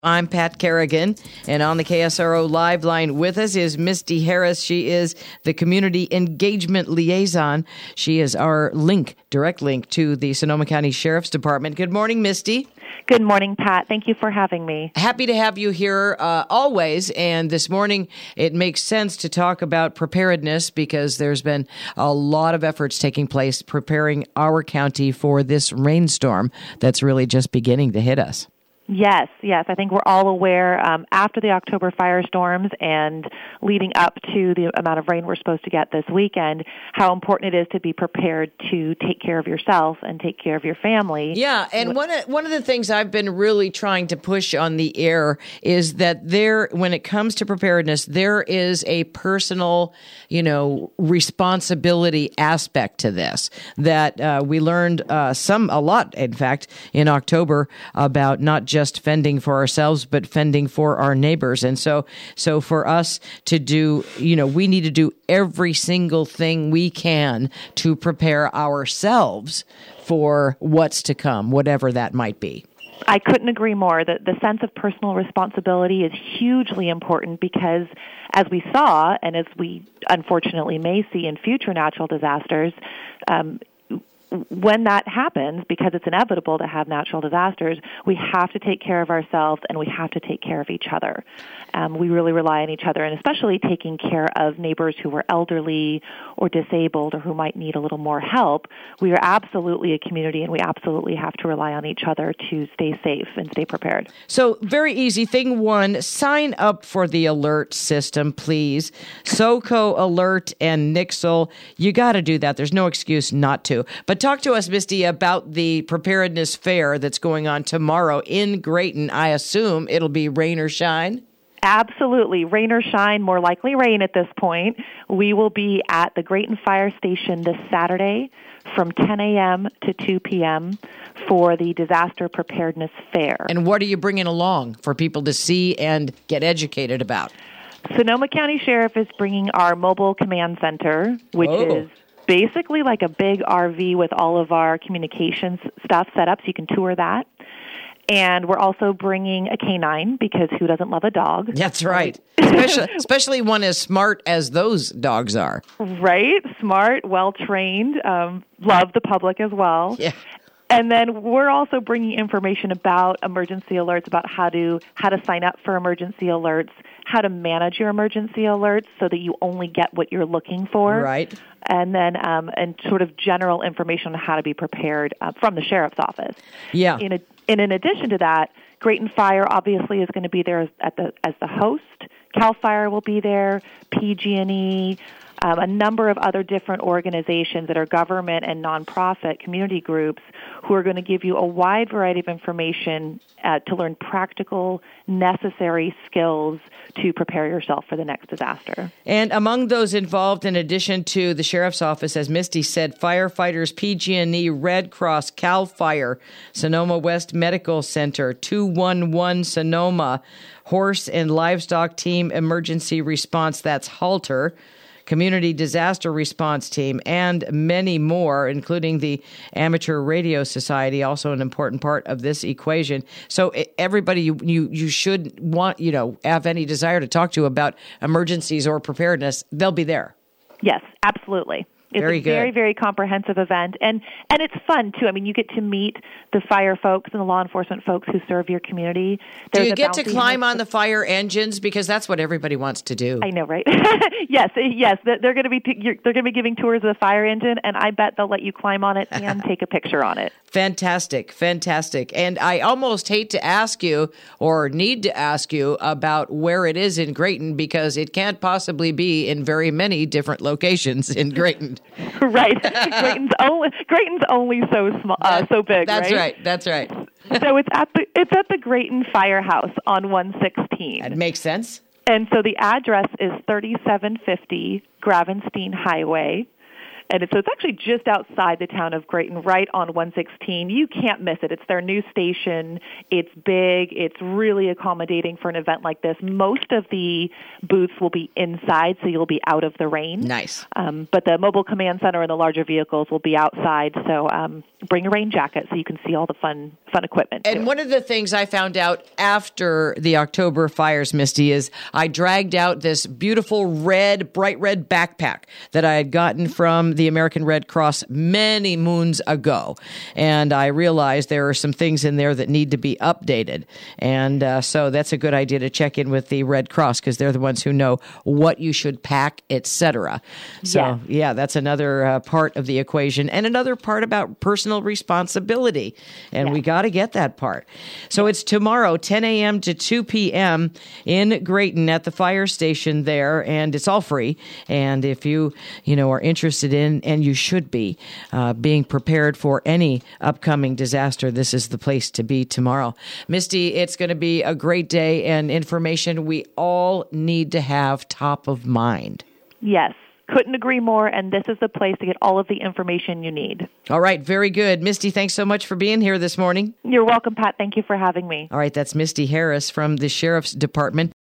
I'm Pat Kerrigan, and on the KSRO Live line with us is Misty Harris. She is the Community Engagement Liaison. She is our direct link to the Sonoma County Sheriff's Department. Good morning, Misty. Good morning, Pat. Thank you for having me. Happy to have you here always. And this morning, it makes sense to talk about preparedness because there's been a lot of efforts taking place preparing our county for this rainstorm that's really just beginning to hit us. Yes. I think we're all aware after the October firestorms and leading up to the amount of rain we're supposed to get this weekend, how important it is to be prepared to take care of yourself and take care of your family. Yeah, and one of the things I've been really trying to push on the air is that when it comes to preparedness, there is a personal, responsibility aspect to this that we learned a lot, in fact, in October about not just fending for ourselves, but fending for our neighbors. And so for us to do, we need to do every single thing we can to prepare ourselves for what's to come, whatever that might be. I couldn't agree more. The sense of personal responsibility is hugely important because, as we saw, and as we unfortunately may see in future natural disasters, when that happens, because it's inevitable to have natural disasters, we have to take care of ourselves and we have to take care of each other. We really rely on each other, and especially taking care of neighbors who are elderly or disabled or who might need a little more help. We are absolutely a community, and we absolutely have to rely on each other to stay safe and stay prepared. So very easy. Thing one, sign up for the alert system, please. SoCo Alert and Nixle, you got to do that. There's no excuse not to. But talk to us, Misty, about the preparedness fair that's going on tomorrow in Grayton. I assume it'll be rain or shine. Absolutely. Rain or shine, more likely rain at this point. We will be at the Grayton Fire Station this Saturday from 10 a.m. to 2 p.m. for the Disaster Preparedness Fair. And what are you bringing along for people to see and get educated about? Sonoma County Sheriff is bringing our mobile command center, which is basically like a big RV with all of our communications stuff set up, so you can tour that. And we're also bringing a canine, because who doesn't love a dog? That's right. Especially one as smart as those dogs are. Right. Smart, well-trained, love the public as well. Yeah. And then we're also bringing information about emergency alerts, about how to sign up for emergency alerts, how to manage your emergency alerts so that you only get what you're looking for. Right. And then and sort of general information on how to be prepared from the sheriff's office. Yeah. In addition to that, Grayton Fire obviously is going to be there as the host. CAL FIRE will be there, PG&E, a number of other different organizations that are government and nonprofit community groups who are going to give you a wide variety of information to learn practical, necessary skills to prepare yourself for the next disaster. And among those involved, in addition to the Sheriff's Office, as Misty said, firefighters, PG&E, Red Cross, CAL FIRE, Sonoma West Medical Center, 211 Sonoma, Horse and Livestock Team Emergency Response, that's Halter, Community Disaster Response Team, and many more, including the Amateur Radio Society, also an important part of this equation. So everybody you should want, have any desire to talk to about emergencies or preparedness, they'll be there. Yes, absolutely. It's very good. Very, very comprehensive event. And it's fun, too. I mean, you get to meet the fire folks and the law enforcement folks who serve your community. Do you get to climb on the fire engines? Because that's what everybody wants to do. I know, right? Yes. They're going to be giving tours of the fire engine, and I bet they'll let you climb on it and take a picture on it. Fantastic. And I almost hate to ask you or need to ask you about where it is in Grayton, because it can't possibly be in very many different locations in Grayton. Right. Grayton's only so small, so big. That's right. That's right. So it's at the Grayton Firehouse on 116. That makes sense. And so the address is 3750 Gravenstein Highway. And so it's actually just outside the town of Grayton, right on 116. You can't miss it. It's their new station. It's big. It's really accommodating for an event like this. Most of the booths will be inside, so you'll be out of the rain. Nice. But the mobile command center and the larger vehicles will be outside, so bring a rain jacket so you can see all the fun equipment. And one of the things I found out after the October fires, Misty, is I dragged out this beautiful bright red backpack that I had gotten from the American Red Cross many moons ago. And I realized there are some things in there that need to be updated. And so that's a good idea to check in with the Red Cross because they're the ones who know what you should pack, etc. So, yeah, that's another part of the equation. And another part about personal responsibility. And we got to get that part. So it's tomorrow, 10 a.m. to 2 p.m. in Grayton at the fire station there, and it's all free. And if you are interested in, and you should be, being prepared for any upcoming disaster, this is the place to be tomorrow. Misty, it's going to be a great day and information we all need to have top of mind. Yes. Couldn't agree more, and this is the place to get all of the information you need. All right, very good. Misty, thanks so much for being here this morning. You're welcome, Pat. Thank you for having me. All right, that's Misty Harris from the Sheriff's Department.